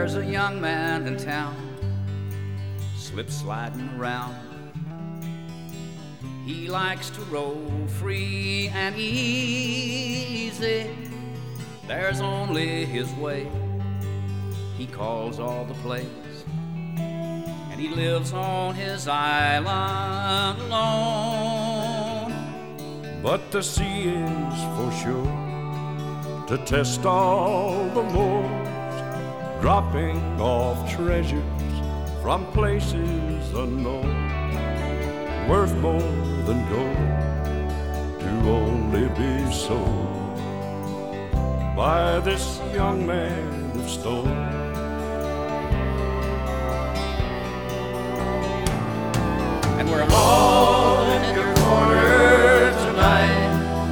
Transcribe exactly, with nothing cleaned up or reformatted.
There's a young man in town, slip sliding around. He likes to roll free and easy. There's only his way. He calls all the plays, and he lives on his island alone. But the sea is for sure to test all the moors, dropping off treasures from places unknown, worth more than gold to only be sold by this young man of stone. And we're